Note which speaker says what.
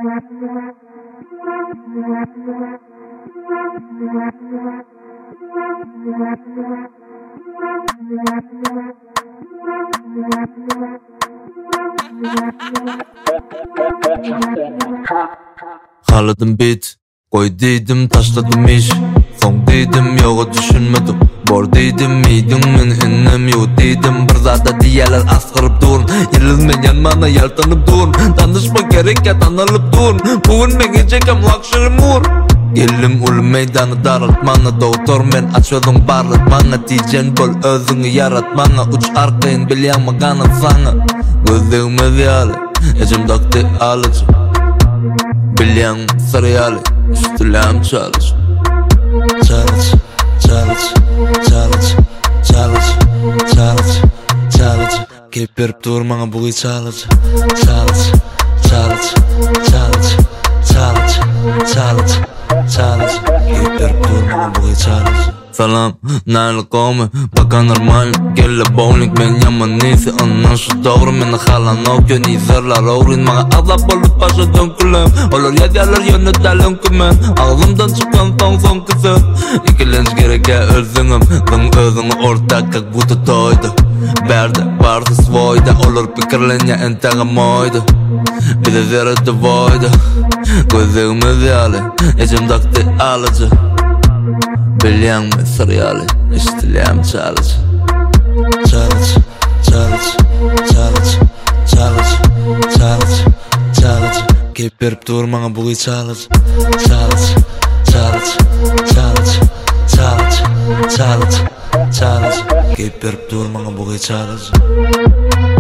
Speaker 1: Haladım bit, koy dedim taşladım iş. Son dedim yoga düşünmedim. Bor dedim miydin men ennem yok dedim. Bir zada diyeler asqırıp durun. Yılılmayan bana yaltanıp durun. Tanışma gerek ya tanılıp durun. Bugün men gecekem luxury mur. Gelim ul meydanı daraltmana. Doktor men açıyordun barlatmana. Diyecen bol özünü yaratmana. Uç arkayın bilyanma kanat sana. Gözlerime ziyale ecim dokti alıcı. Bilyan sarıyali üstülem çalış. Çalış, çalış, çalış, çalış, çalış, çalış. Gelip verip durmana buğuy çalış. Çalış, çalış, çalış, çalış, çalış, çalış. Gelip verip durmana buğuy çalış. Salam, nayla kome, baka normal. Gelle bowling, men yaman neyse anlan şu doğru. Meni halan okyo, nizerlar oğrin. Mağa azap olup başa dönkülüm. Olur yediyalar yönetelen kümen. Ağzımdan çıkan son kısa. İkilenç gereke özünüm. Zın özünü ortak kak butu toydu. Berde vardı svoyda. Olur pikirlenya entege moydu. Bize zerreti voydu. Gözlerimi ziyale ecim dakti alıcı. Bilyan mı sarıyali istilem çalış. Çalış, çalış, çalış, çalış, çalış, çalış. Gelip verip durmana buğuy çalış. Çalış, çalış, çalış, çalış, çalış, çalış. Gelip verip durmana buğuy çalış.